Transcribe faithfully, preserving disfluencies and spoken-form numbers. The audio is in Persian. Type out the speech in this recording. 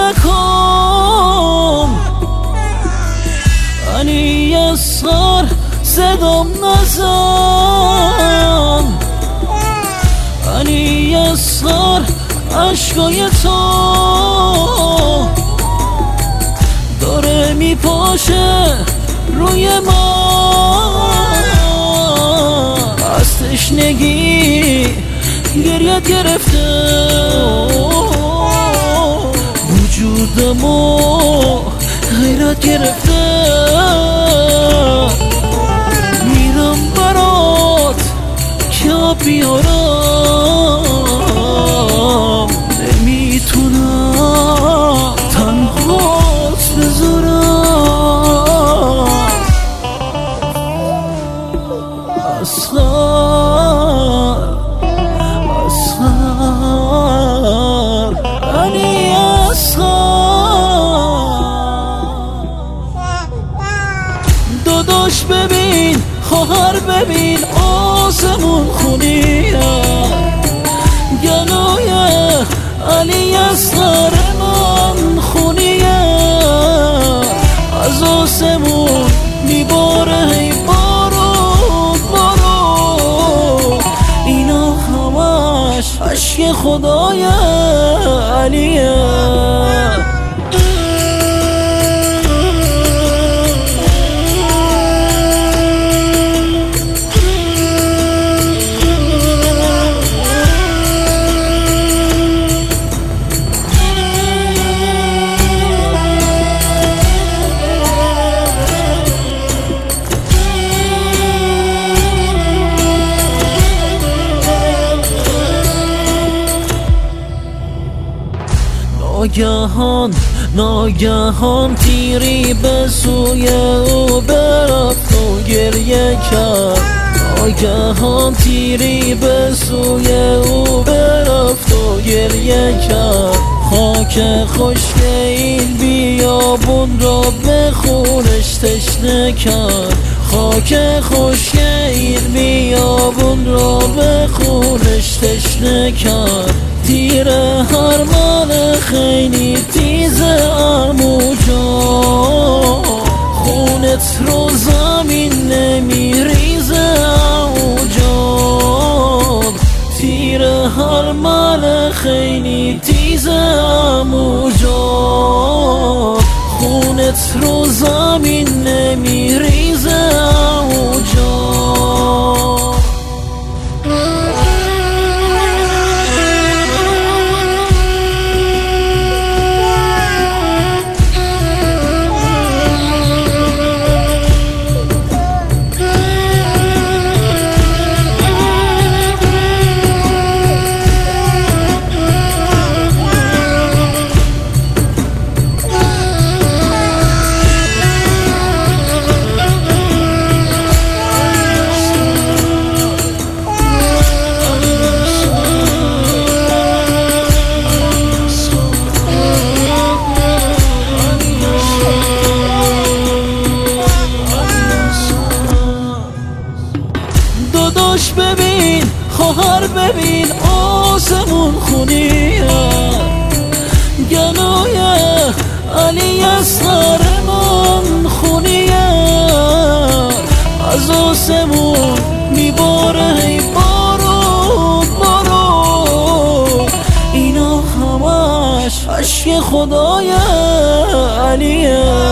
نکن علی اصغر صدام نزن علی اصغر عشقای تو داره میپاشه روی من از تشنگی گریت گرفته وجودمو غیرت گرفته میرم برات که بیارم نمیتونم تنهات بذارم اصغر اصغر علی داداش ببین خواهر ببین آسمون خونیه گلوی علی اصغر من خونیه از آسمون میباره هی بارون بارون اینا همش عشق خدای علیه ناگهان ناگهان تیری به سوی او برفت و گریه کرد ناگهان تیری به سوی او برفت و گریه کرد خاک خشک این بیابون را به خونش تشنه کرد خاک خشک این بیابون را به خونش تشنه کرد تیر هر مال خیلی تیز عمو جان خونت رو زمین نمیریزه عمو جان تیر هر مال خیلی تیز عمو جان خونت رو زمین نمیریزه عمو جان داداش ببین خواهر ببین آسمون خونیه گلوی علی اصغر من خونیه از آسمون میباره هی بارون بارون اینا همش عشق خدای علیه